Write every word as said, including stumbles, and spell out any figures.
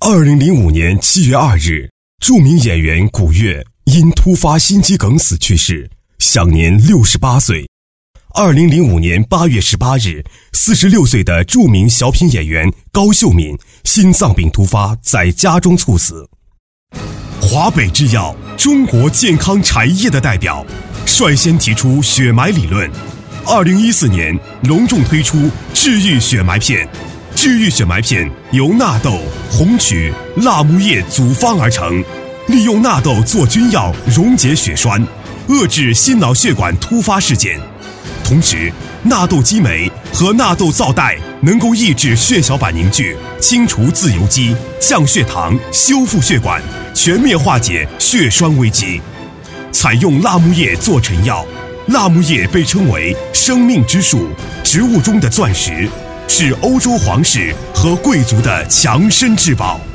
二零零五年七月二日，著名演员古月因突发心肌梗死去世，享年六十八岁。二零零五年八月十八日，四十六岁的著名小品演员高秀敏心脏病突发，在家中猝死。华北制药，中国健康茶叶的代表，率先提出血霾理论。二零一四年隆重推出治愈血霾片。治愈血霾片由纳豆、红曲、辣木叶组方而成，利用纳豆做菌药溶解血栓，遏制心脑血管突发事件。同时，纳豆激酶和纳豆皂带能够抑制血小板凝聚，清除自由基，降血糖，修复血管，全面化解血栓危机。采用辣木叶做成药，辣木叶被称为生命之树，植物中的钻石，是欧洲皇室和贵族的强身至宝。